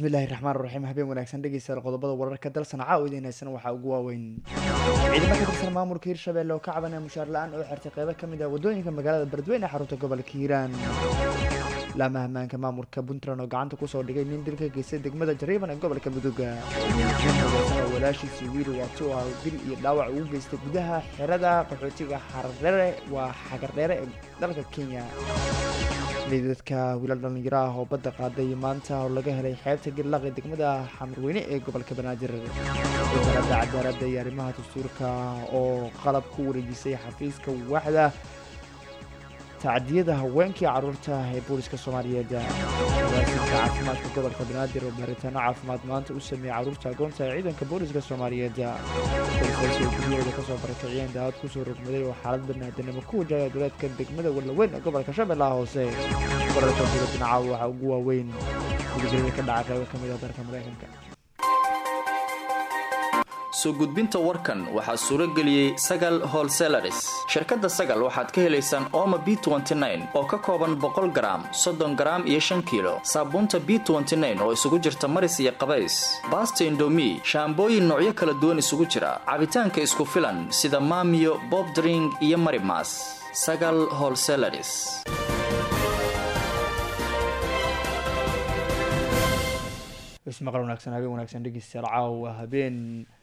bismillaahi raxmaan raxiim habeen wanaagsan dhegeystayaal qodobada wararka dalsan caawideynaysan waxaa ugu waaweyn ciidamo ka tirsan maamulka hirshabelle oo ka cabanaya mushaar la-aan oo xirtay qeybo ka mid ah wadooyinka magaalada beledweyne ee xarunta gobolka hiiraan laamaha ammaanka maamulka puntland oo gacanta kusoo dhigay nin dil ka geystay degmada jariiban ee gobolka muduga oo walaashiisii wiil waati oo dil iyo dhaawac ugu geystay gudaha xerada qaxootiga xagardheere ee dalka kenya dadka wiilal dhalinyaro ah oo badda qaaday maanta oo laga helay xeebta gillaq ee degmada xamarweyne ee gobolka banaadir wasaaradda cadaaladda iyo arrimaha dastuurka oo qalab ku wareejisay xafiiska waaxda tacdiyada haweenkii caruurta ee booliska soomaaliyeed wasiirka caafimaadka gobolka banaadir oo baaritaano caafimaad maanta u sameeyey caruurta agoonta ee ciidanka booliska soomaaliyeed boolisaasi oo guryahooda kasoo barakiciyeen daawad kusoo rogmaday oo xaalad baniaadanimo ku wajahaya duleedka degmada walaweyn ee gobolka shabeellaha hoose wararka dowladda caawa waxaa ugu waaweyn gudajirada ka dhaca qeybo ka mid ah dalka mareykanka soo gudbinta warkan waxaa suuro geliyey sagal wholesalers shirkadda sagal waxaad ka helaysaan ooma b oo ka kooban 100 garaam 30 garaam iyo 5 kiilo saabuunta b oo isugu jirta maris iyo qabays baasta indomi shaambooyin noocyo kala duwan isugu jira cabitaanka isku filan sida maamiyo bob drink iyo marimas sagal wholesalers ismaqal wanaagsan habeen wanaagsan dhegeystayaal caawa habeen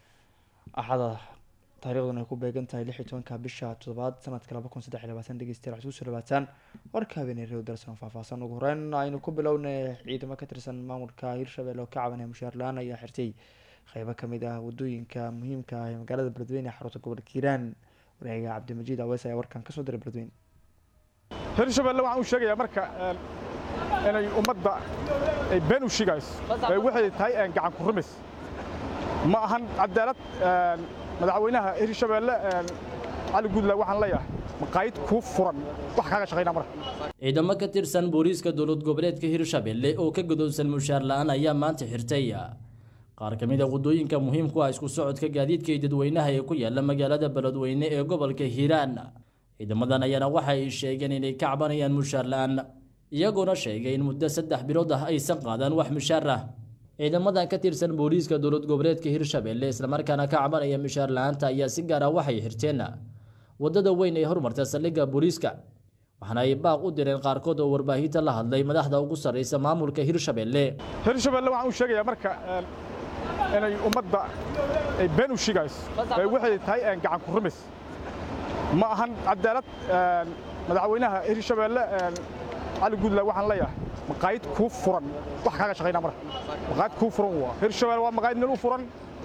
axada taariikhduna ay ku beegan tahay 16 bisha 7 sanadka 2023 dhegeystayaal waxaad kusoo dhawaataan warka habeenay reer darsan faahfaahsan ugu horeyn aynu ku bilownay ciidamo ka tirsan maamulka hirshabelle oo ka cabanaya mushaar la-aan ayaa xirtay qeybo ka mid ah wadooyinka muhiimka ah ee magaalada beledweyne ee xarunta gobolka hiiraan wareega cabdimajiid aweys ayaa warkan kasoo diray beledweyne hirshabelle waxaan u sheegayaa marka inay ummadda ay been u sheegayso waxay tahay gacan ku rumis ma ahan cadaalad madaxweynaha hirshabelle cali guudla waxaan leeyahay maqaayid ku furan wax kaaga shaqeynaa marka ciidamo ka tirsan booliiska dowlad goboleedka hirshabelle oo ka godoonsan mushaar la-aan ayaa maanta xirtay qaar ka mid ah wadooyinka muhiimku ah isku socodka gaadiidka iyo dadweynaha ee ku yaala magaalada beledweyne ee gobolka hiiraan ciidamadan ayaana waxa ay sheegeen inay ka cabanayaan mushaar la-aan iyagoona sheegay in muddo 3 bilood ah aysan qaadan wax mushaar ah ciidamadan ka tirsan booliiska dowlad goboleedka hirshabelle isla markaana ka cabanaya mushaar la-aanta ayaa si gaar ah waxay xirteen wadada weyn ee horumarta saldhigga booliiska waxaana ay baaq u direen qaarkood oo warbaahinta la hadlay madaxda ugu sarreysa maamulka hirshabelle waxaan u sheegayaa marka inay ummadda ay been u sheegayso waxay tahay gacan ku rumis ma ahan cadaalad madaxweynaha hirshabelle cali guudla waxaan leeyahay maqaayid ku furan wax kaaga shaqeynaa marka maqaayid ku furan waa hirshabelle waa maqaayid meel u furan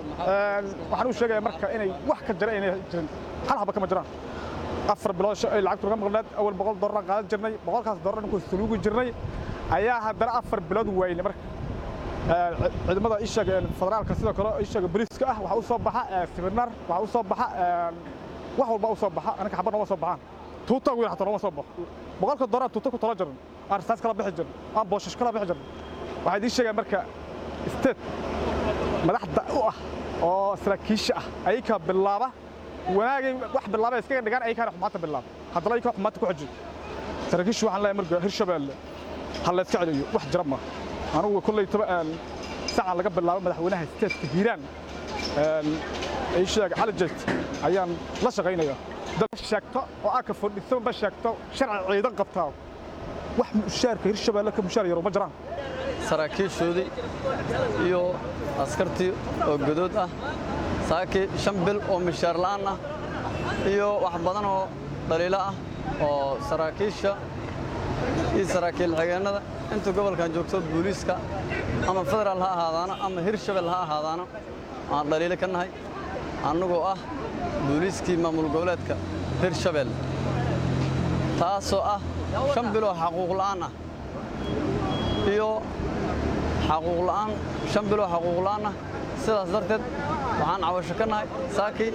waxaan u sheegayaa marka inay wax ka jira inay jirin hal haba kama jiraan 4 bilood ay lacagtu naga maqnayd awal $100 qaadan jirnay $100 ku suluugi jirnay ayaa haddana 4 bilood weyne marka ciidamada ishaga federaalka sidoo kale ishaga booliiska ah waxa u soo baxa seminar waxa u soo baxa wax walba u soo baxa anaga xabad uma soo baxaan tuuta weyn xataa uma soo baxo $100 tuuta ku tala jiran arsaas kala bixi jiran aan booshash kala bixi jiran waxa idin sheegay marka state madaxda u ah oo saraakiisha ah ay ka bilaaba wanaagay wax bilaabay iska dhigaan ay ka xumaata bilaab hadda ay ka xumaata ku xajin saraakiishu waxaan leeyahay marka hirshabelle hal la iska celiyo wax jira ma anigu kulay saacad laga bilaabo madaxweynaha state hiiraan ay sheegay cali jeet ayaan la shaqeynayaa dad sheegto oo aka fadhiso ba sheegto sharci ciidan qabtaa wax mushaarka hirshabelle ka mushaar yar ma jiraan saraakiishoodii iyo askartii oo godood ah saaki 5 bil oo mushaar la'aan ah iyo wax badan oo dhaliilo ah oo saraakiisha iyo saraakiil xigeenada inta gobolkan joogto booliiska ama federaal ha ahaadaana ama hirshabelle ha ahaadaana aan dhaliilo ka nahay annagoo ah booliiskii maamul goboleedka hirshabelle taasoo ah 5 bil oo xaquuq la'aan ah iyo xaquuq la'aan 5 bil oo xaquuq la'aan ah sidaas darteed waxaan cawasho ka nahay saaki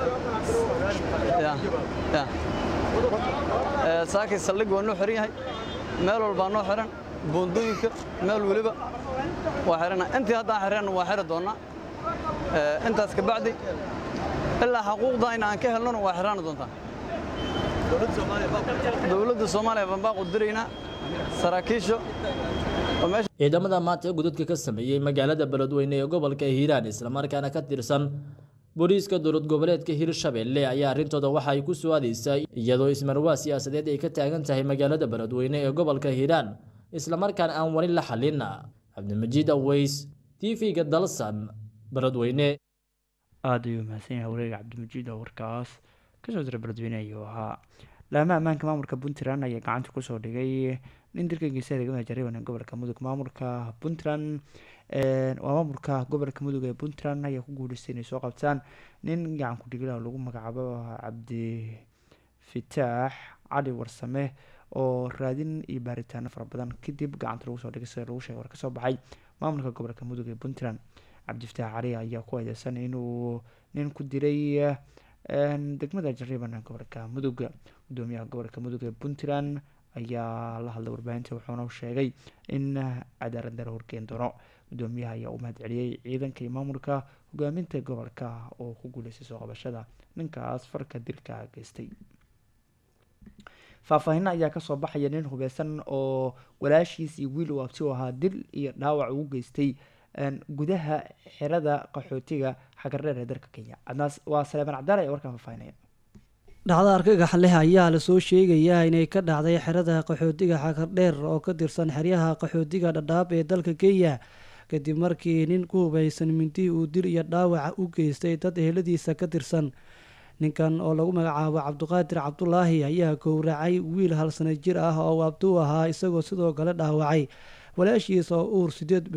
saaki saldhig waa noo xiran yahay meel walbaa noo xiran buundooyinka meel weliba waa xirana intii haddaan xirana waa xiri doonnaa intaas ka bacdi ilaa xaquuqda in aan ka helnona waa xirana doontaa dowladda Soomaaliya baan baaq u diraynaa saraakiisha oo meesha ciidamada maanta gudadka ka sameeyay magaalada Beledweyne ee gobolka Hiiraan isla markaana ka tirsan booliiska dowlad goboleedka Hirshabelle ayaa arintooda waxa ay ku soo adeysay iyadoo ismarwaa siyaasadeed ay ka taagan tahay magaalada Beledweyne ee gobolka Hiiraan isla markaana aan wali la xalin. Cabdimajid Aways TV-ga Dalsan Beledweyne. aad ayuu mahadsan yahay wareega Cabdimajid oo warkaas ka soo diray Beledweyne ayuu ahaa. laamaha ammaanka maamulka Puntland ayaa gacanta ku soo dhigay nin dilka geystay degmada Jariban ee gobolka Mudug. maamulka Puntland waa maamulka gobolka Mudug ee Puntland ayaa ku guuleystay inay soo qabtaan nin gacan ku dhigay lagu magacaabo Cabdi Fitaax Cali Warsame oo raadin iyo baaritaano fara badan kadib gacanta lagu soo dhigay sida lagu sheegay war ka soo baxay maamulka gobolka Mudug ee Puntland. Cabdi Fitaax Cali ayaa ku eedeysan inuu nin ku dilay degmada Jariban ee gobolka Mudug. gudoomiyaha gobolka Mudug ee Puntland ayaa la hadlay warbaahinta wuxuuna sheegay in cadaalad darro horkeen doono. gudoomiyaha ayaa u mahadceliyay ciidanka iyo maamulka hogaaminta gobolka oo ku guuleystay soo qabashada ninkaas farka dilka geystay. faahfaahin ayaa kasoo baxaya nin hubeysan oo walaashiis iyo wiil uu abti u ahaa dil iyo dhaawac ugu geystay gudaha xerada qaxootiga Xagardheer ee dalka Kenya. waa Saleeman Cabdaale ee warkan faahfaahinaya. dhacdo argagax leh ayaa la soo sheegayaa inay ka dhacday xerada qaxootiga Xagardheer oo ka tirsan xeryaha qaxootiga Dadaab ee dalka Kenya kadib markii nin ku hubeysan mindi uu dil iyo dhaawac u geystay dad eheladiisa ka tirsan. ninkan oo lagu magacaabo Cabdiqaadir Cabdulaahi ayaa gowracay wiil 1 sano jir ah oo abti u ahaa isagoo sidoo kale dhaawacay walaashiisa oo uur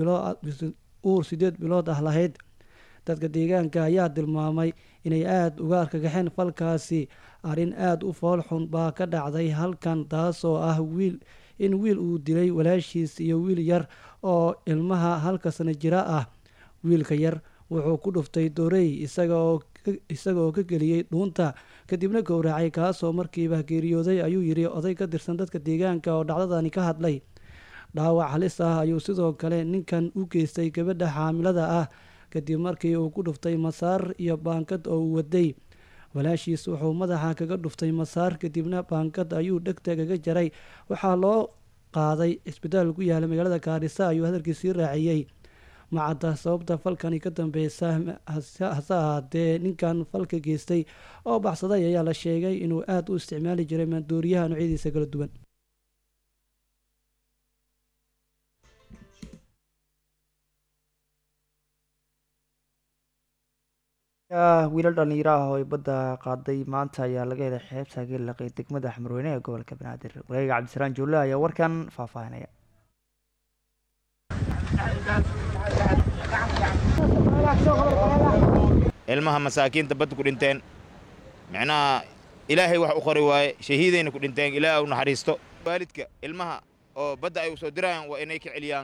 8 bilood ah lahayd. dadka deegaanka ayaa tilmaamay inay aada uga argagaxeen falkaasi. arrin aada u fool xun baa ka dhacday halkan taasoo ah in wiil uu dilay walaashiis iyo wiil yar oo ilmaha 1 sano jira ah. wiilka yar wuxuu ku dhuftay doorey isagoo ka geliyey dhuunta kadibna gowracay kaasoo markiiba geeriyooday ayuu yidhi oday ka tirsan dadka deegaanka oo dhacdadani ka hadlay. dhaawac halis ah ayuu sidoo kale ninkan u geystay gabadha xaamilada ah kadib markii uu ku dhuftay masaar iyo baankad oo uu waday. walaashiis wuxuu madaxa kaga dhuftay masaar kadibna baankad ayuu dhegta kaga jaray. waxaa loo qaaday isbitaal ku yaala magaalada Gaarisa ayuu hadalkiisii raaciyey. macadda sababta falkani ka dambeysa hase ahaatee ninkan falka geystay oo baxsaday ayaa la sheegay inuu aada u isticmaali jiray maandooriyaha noocyadiisa kala duwan. wiilal dhalinyaro ah oo ay badda qaaday maanta ayaa laga helay xeebta Geelaqay degmada Xamarweyne ee gobolka Banaadir. wareega Cabdisalaam Juulle ayaa warkan faahfaahinaya. ilmaha masaakiinta badda ku dhinteen macnaha ilaahay wax u qori waaye shahiidayna ku dhinteen ilaahay u naxariisto. waalidka ilmaha oo badda ay u soo dirayaan waa inay ka celiyaan.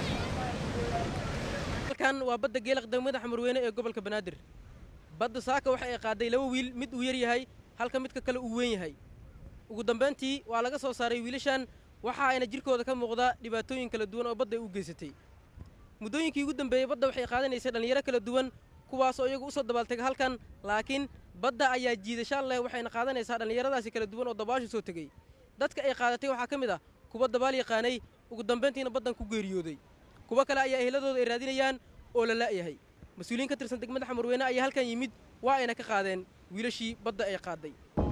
halkan waa badda Geelaq degmada Xamarweyne ee gobolka Banaadir. badda saaka waxa ay qaaday 2 wiil mid uu yar yahay halka midka kale uu weyn yahay. ugu dambeyntii waa laga soo saaray wiilashan waxa ayna jirkooda ka muuqda dhibaatooyin kala duwan oo badda u geysatay. muddooyinkii ugu dambeeyay badda waxay qaadanaysay dhalinyaro kala duwan kuwaas oo iyagu u soo dabaaltay halkan laakiin badda ayaa jiidasho leh waxayna qaadanaysaa dhalinyaradaasi kala duwan oo dabaasho soo tagay. dadka ay qaadatay waxaa ka mid ah kuwa dabaal yaqaanay ugu dambeyntiina baddan ku geeriyooday. kuwa kale ayaa eheladooda ay raadinayaan oo la la'yahay. mas-uuliyiin ka tirsan degmada Xamarweyne ayaa halkan yimid waa ayna ka qaadeen wiilashii badda ay qaaday.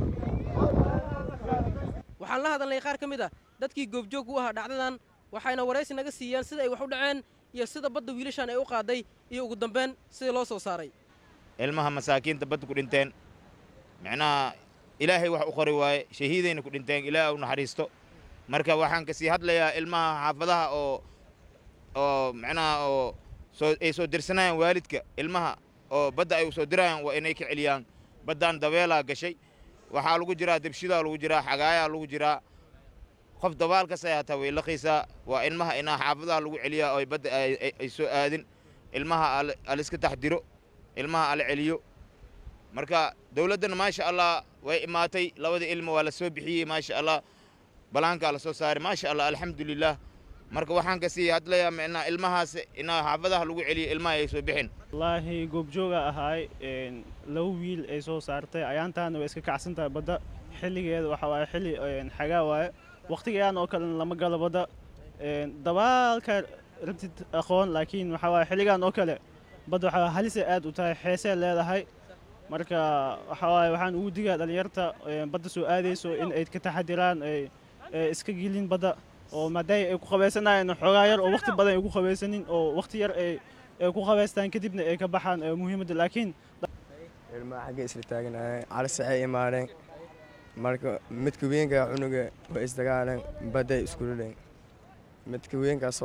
waxaan la hadalnay qaar ka mid ah dadkii goobjoog u ahaa dhacdadan waxayna waraysi naga siiyeen sida ay wax u dhaceen iyo sida badda wiilashan ay u qaaday iyo ugu dambeyn sida loo soo saaray. ilmaha masaakiinta badda ku dhinteen macnaha ilaahay wax u qori waaye shahiidayna ku dhinteen ilaahay u naxariisto. marka waxaan kasii hadlayaa ilmaha xaafadaha oo macnaha oo ay soo dirsanayaan waalidka ilmaha oo badda ay u soo dirayaan waa inay ka celiyaan. baddaan dabeelaa gashay waxaa lagu jiraa debshidaa lagu jiraa xagaayaa lagu jiraa qof dabaal ka sayaataa way laqaysaa. waa ilmaha inaa xaafadaha lagu celiyaa oo badda ay soo aadin ilmaha aliska taxdiro ilmaha ala celiyo. marka dawladdana maasha allah way imaatay labada ilmo waa la soo bixiyey maasha allah balaankaa la soo saaray maasha allah alxamdulilah. marka waxaan kasii hadlayaa macnaa ilmahaas inaa xaafadaha lagu celiyo ilmaha ay soo bixin. wallaahi goobjooga ahaay 2 wiil ay soo saartay ayaantaana way iska kacsan tahay badda xilligeeda waxa waaye xilli xagaa waaye waqtigaan oo kale lama galo badda dabaalka rabtid aqoon laakiin waxaa waaye xilligan oo kale badda waxaa halisay aad u tahay xeesee leedahay marka waxaa waaye waxaan ugu digaa dhalinyarta badda soo aadayso in ay ka taxadiraan ay iska gelin badda oo maadaama ay ku qabaysanayaan xoogaa yar oo waqti badan ay ku qabaysanin oo waqti yar ay ku qabaystaan kadibna ay ka baxaan muhiimadda laakiin ilmaha xagga isla taaganahay calasacay imaadeen marka midka weynka cunuga way isdagaaleen badday isku rileen midka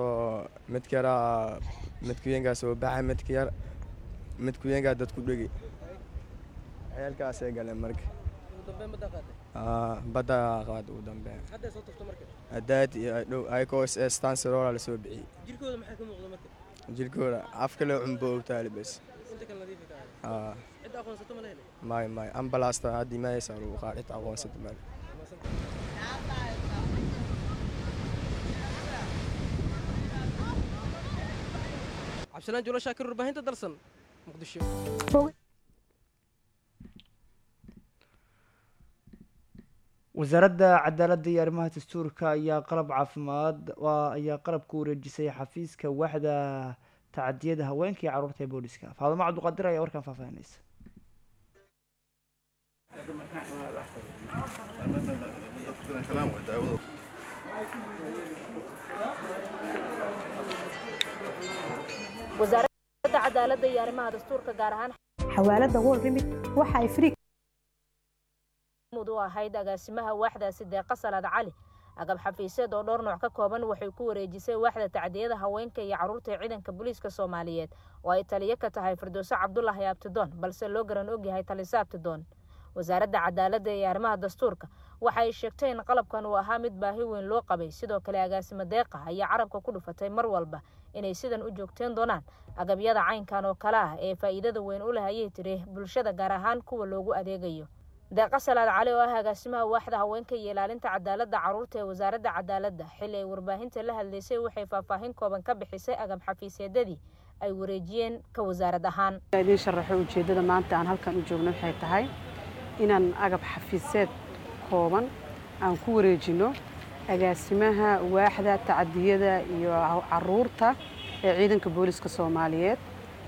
weynkaas oo baxa midka weynkaa dadku dhegi ceelkaasay galeen marka badda qaad ugu dambeyn hadaad iyo dhow ayakoo stansirola la soo bixiyey jirkooda maxaa ka muuqda marka jirkooda afka le cunbo ogtaali bas inta kale nadiif ka cid aqoonsato ma leeyahay may ambalaasta haddii maaysa lagu qaad cid aqoonsata mal cabdisalaan julo shaakir warbaahinta dalsan muqdisho wasaaradda cadaaladda iyo arrimaha dastuurka ayaa qalab ku wareejisay xafiiska waaxda tacadiyada haweenka iyo carruurta ee booliska faadimo cabdiqaadir ayaa warkan faahfaahinaysa wasaaradda cadaaladda iyo arrimaha dastuurka gaar ahaan xawaalada World Remit waxa ay free u ahayd agaasimaha waaxdaasi deeqa salaad cali agab xafiiseed oo dhowr nooc ka kooban waxay ku wareejisay waaxda tacdiyada haweenka iyo carruurta ciidanka booliiska Soomaaliyeed oo ay taliye ka tahay Firdowso Cabdullaahi Abtidoon balse loo garan og yahay Talisa Abtidoon wasaaradda cadaaladda iyo arrimaha dastuurka waxa ay sheegtay in qalabkan uu ahaa mid baahi weyn loo qabay sidoo kale agaasima deeqa ayaa carabka ku dhufatay mar walba inay sidan u joogteen doonaan agabyada caynkan oo kala ah ee faa'iidada weyn u leh ayay tiri bulshada gaar ahaan kuwa loogu adeegayo deeqa salaad cali oo ah agaasimaha waaxda haweenka iyo ilaalinta cadaaladda carruurta ee wasaaradda cadaaladda xilli ay warbaahinta la hadlaysay waxay faahfaahin kooban ka bixisay agab xafiisyadii ay wareejiyeen ka wasaarad ahaan idin sharaxo ujeedada maanta aan halkan u joogno waxay tahay inaan agab xafiiseed kooban aan ku wareejino agaasimaha waaxda tacadiyada iyo carruurta ee ciidanka booliska Soomaaliyeed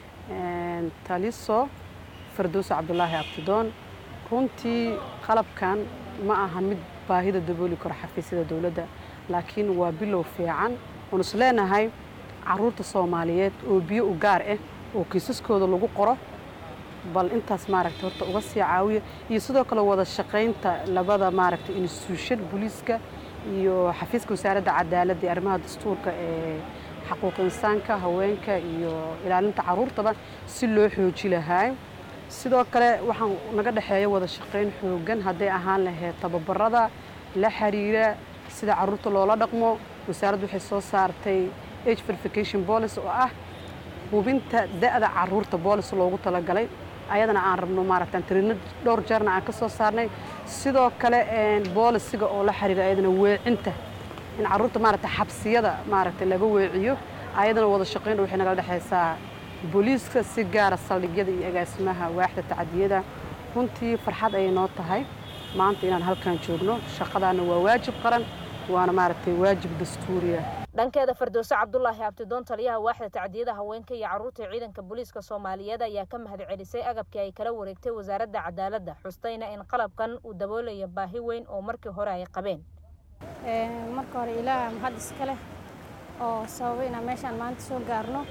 Taliso Firdowso Cabdullaahi Abtidoon runtii qalabkan ma aha mid baahida dabooli karo xafiisyada dawladda laakiin waa bilow fiican oo isleenahay carruurta Soomaaliyeed oo biyo u gaar ah oo kiisaskooda lagu qoro bal intaas maaragtay horta uga sii caawiyo iyo sidoo kale wada shaqaynta labada maaragtay institution booliiska iyo xafiiska wasaaradda cadaaladda iyo arrimaha dastuurka ee xuquuqda insaanka haweenka iyo ilaalinta carruurtaba si loo xooji lahaa sidoo kale waxaan naga dhaxeeyo wada shaqayn xoogan haday ahaan lahayd tababarada la xiriira sida carruurta loola dhaqmo wasaaraddu waxay soo saartay age verification policy oo ah hubinta da'da carruurta policy loogu talagalay ayadana aan rabno maaragtay tirina dhowr jeerna aan ka soo saarnay sidoo kale policyga oo la xiriira ayadana weecinta in carruurta maaragtay xabsiyada maaragtay laga weeciyo ayadana wada shaqayn waxay naga dhaxaysaa booliiska si gaar ah saldhigyada iyo agaasimaha waaxda tacadiyada runtii farxad ay noo tahay maanta inaan halkan joogno shaqadaana waa waajib qaran waana maaragtay waajib dastuuri ah dhankeeda Firdowso Cabdullaahi Abtidoon taliyaha waaxda tacdiyada haweenka iyo carruurta ciidanka booliiska Soomaaliyeed ayaa ka mahadcelisay agabkii ay kala wareegtay wasaaradda cadaaladda xustayna in qalabkan uu daboolayo baahi weyn oo markii hore ay qabeen marka hore ilaahay mahad iska leh oo sababay inaan meeshaan maanta soo gaarno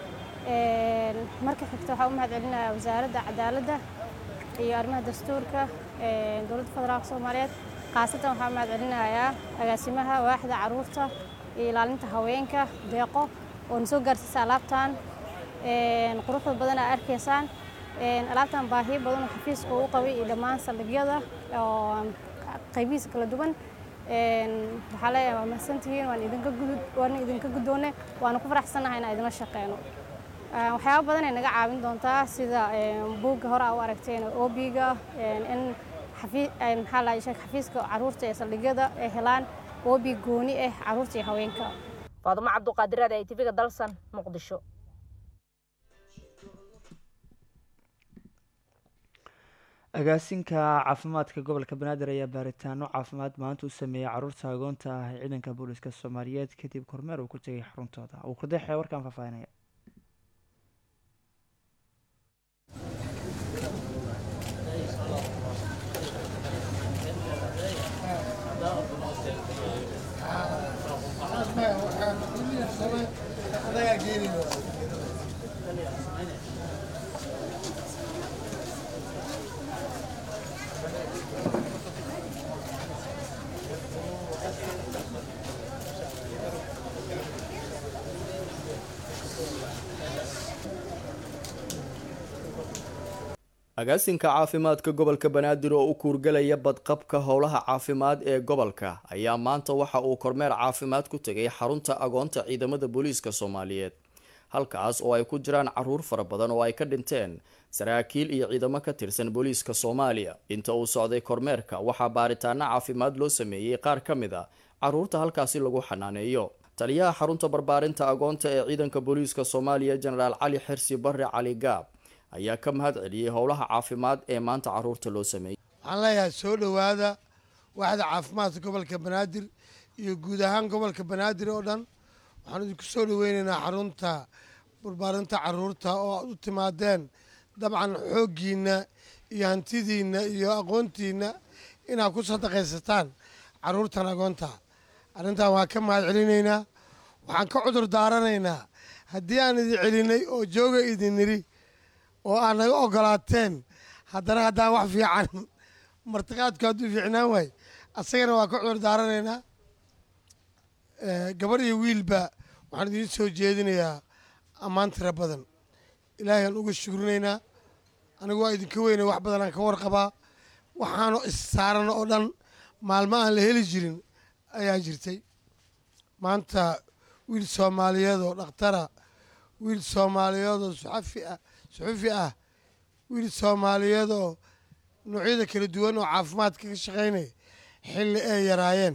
marka xigta waxaan u mahadcelinayaa wasaaradda cadaaladda iyo arrimaha dastuurka dowladda federaalka Soomaaliyeed qaasatan waxaan mahadcelinayaa agaasimaha waaxda carruurta iyo ilaalinta haweenka deeqo oo soo gaarsiisay alaabtan quruxda badan aad arkaysaan alaabtan baahiyo badan oo xafiiska uu qabay iyo dhammaan saldhigyada oo qaybihiisa kala duwan waxaa leeyahay waa mahadsantihiin waan idinka guddoonnay waana ku faraxsanahay inaan idinla shaqeyno waxyaabo badan ay naga caawin doontaa sida buugga hore u aragteen OB-ga in maxaa la sheegay xafiiska carruurta ee saldhigyada ay helaan OB gooni ah carruurta iyo haweenka Faadimo Cabdiqaadir ee TV-ga Dalsan Muqdisho agaasinka caafimaadka gobolka banaadir ayaa baaritaano caafimaad maanta u sameeyey caruurta agoonta ah ee ciidanka booliska soomaaliyeed kadib kormeer uu ku tegay xaruntooda uu kurdeexee warkaan faahfaahinaya. agaasinka caafimaadka gobolka banaadir oo u kuurgalaya badqabka howlaha caafimaad ee gobolka ayaa maanta waxa uu kormeer caafimaad ku tegay xarunta agoonta ciidamada booliiska soomaaliyeed halkaas oo ay ku jiraan caruur fara badan oo ay ka dhinteen saraakiil iyo ciidamo ka tirsan booliiska soomaaliya. inta uu socday kormeerka waxaa baaritaano caafimaad loo sameeyey qaar ka mid a caruurta halkaasi lagu xanaaneeyo. taliyaha xarunta barbaarinta agoonta ee ciidanka booliiska soomaaliya jenaraal cali xirsi barre cali gaab ayaa ka mahad celiyey howlaha caafimaad ee maanta caruurta loo sameeyey. waxaan leeyahay soo dhowaada waaxda caafimaadka gobolka banaadir iyo guud ahaan gobolka banaadir oo dhan. waxaan idinku soo dhaweynaynaa xarunta barbaarinta caruurta oo aad u timaadeen dabcan xooggiinna iyo hantidiinna iyo aqoontiinna inaad ku sadaqaysataan caruurtan agoonta. arrintan waa ka mahad celinaynaa. waxaan ka cudur daaranaynaa haddii aan idin celinay oo jooga idin niri oo aad naga ogolaateen haddana haddaan wax fiican martiqaadku hadduu fiicnaan waay asagana waa ka cudur daaranaynaa. gabarh iyo wiilba waxaan idiin soo jeedinayaa ammaan tira badan. ilaahay aan uga shukrinaynaa. anigu waa idinka weynay wax badan aan ka warqabaa. waxaanu issaaran oo dhan maalmo aan la heli jirin ayaa jirtay. maanta wiil soomaaliyeed oo dhakhtara, wiil soomaaliyeed oo suxufi ah, wiil soomaaliyeed oo noocyada kala duwan oo caafimaadka ka shaqaynaya xilli ay yaraayeen.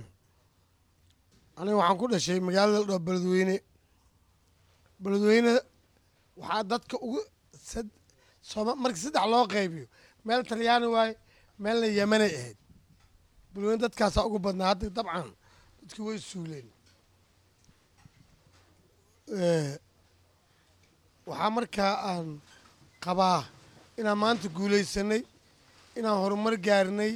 aniga waxaan ku dhashay magaalada la dhaho beledweyne. beledweyne waxaa dadka ugu markii saddex loo qaybiyo meel talyaani waaye meelna yemanay ahayd. beledweyne dadkaasaa ugu badnaa. hadda dabcan dadkii way suuleen. waxaa markaa aan qabaa inaan maanta guulaysanay, inaan horumar gaarnay.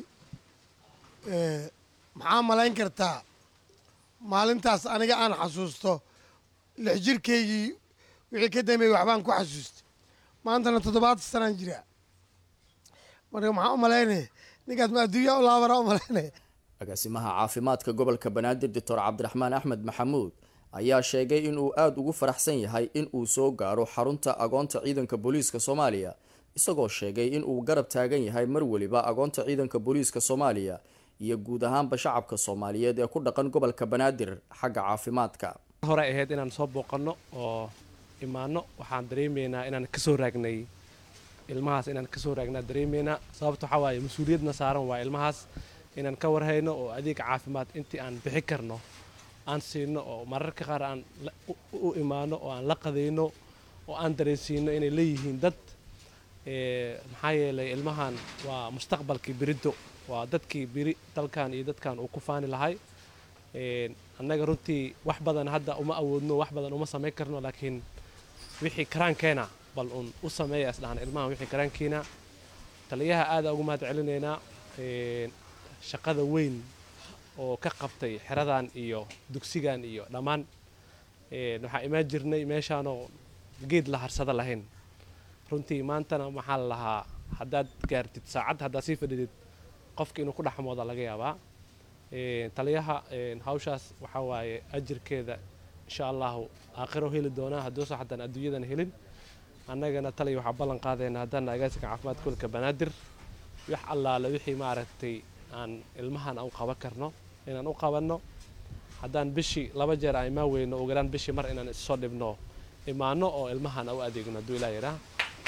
maxaa malayn kartaa maalintaas aniga aan xasuusto 6 jirkaygii wixii ka dambeeyey waxbaan ku xasuustay. maantana 7 sanaan jiraa. marka maxaa u malaynaya ninkaas ma adduunya u laabana u malaynaya. agaasimaha caafimaadka gobolka banaadir doctor cabdiraxmaan axmed maxamuud ayaa sheegay in uu aada ugu faraxsan yahay in uu soo gaaro xarunta agoonta ciidanka booliiska soomaaliya, isagoo sheegay in uu garab taagan yahay mar weliba agoonta ciidanka booliiska soomaaliya iyo guud ahaanba shacabka soomaaliyeed ee ku dhaqan gobolka banaadir xagga caafimaadka. hore ahayd inaan soo booqanno oo imaano, waxaan dareemaynaa inaan kasoo raagnay ilmahaas, inaan kasoo raagnaa dareemaynaa. sababta waxaa waaye mas-uuliyadna saaran waa ilmahaas inaan ka warhayno oo adeeg caafimaad intii aan bixi karno aan siino, oo mararka qaar aan u imaano oo aan la qadayno oo aan dareensiino inay leeyihiin dad. maxaa yeelay ilmahan waa mustaqbalkii beriddo, waa dadkii beri dalkan iyo dadkan uu ku faani lahay. annaga runtii wax badan hadda uma awoodno, wax badan uma samayn karno, laakiin wixii karaankeena bal uun u sameeya isdhahan ilmahan wixii karaankiina. taliyaha aada ugu mahad celinaynaa shaqada weyn oo ka qabtay xeradan iyo dugsigan iyo dhammaan. waxaa imaan jirnay meeshaanoo geed la harsada lahayn. runtii maantana maxaa la lahaa haddaad gaartid saacad haddaad sii fadhidid qofka inuu ku dhexmooda laga yaabaa. taliyaha hawshaas waxaa waaye ajirkeeda insha allahu aakhiro heli doonaa hadduusan haddaan adduunyadan helin. annagana taliya waxaa ballan qaadaynaa haddana agaasinka caafimaadka gobolka banaadir wax allaale wixii maaragtay aan ilmahan u qaban karno inaan u qabanno. haddaan bishii 2 jeer aan imaan weyno ugu yaraan bishii mar inaan issoo dhibno imaano oo ilmahan u adeegno hadduu ilaa yaraa.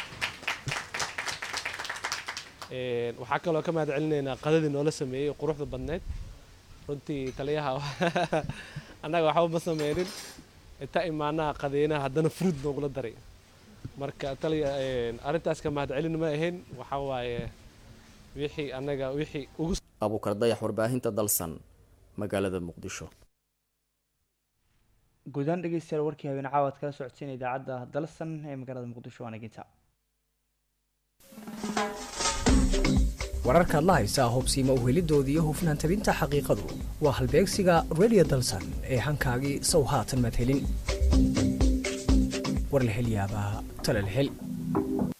waxaa kaloo ka mahad celinaynaa qadadii noola sameeyey oo quruxda badneyd. runtii taliyaha annaga waxba ma sameynin, inta imaanaha qadeynaha haddana fruud noogula daray. marka taliya arrintaas ka mahad celin ma ahayn, waxaa waaye wixii anaga wixii ugu abuukar dayax warbaahinta dalsan magaalada muqdisho. guudaan dhegeystayaal warkii habeen caawa aad kala socodsiin idaacadda dalsan ee magaalada muqdisho waana ginta wararka la haysa hubsiima u helidoodii iyo hufnaan tabinta xaqiiqadu waa halbeegsiga radio dalsan ee hankaagii sow haatan madhelin war la hel yaabaa tala la hel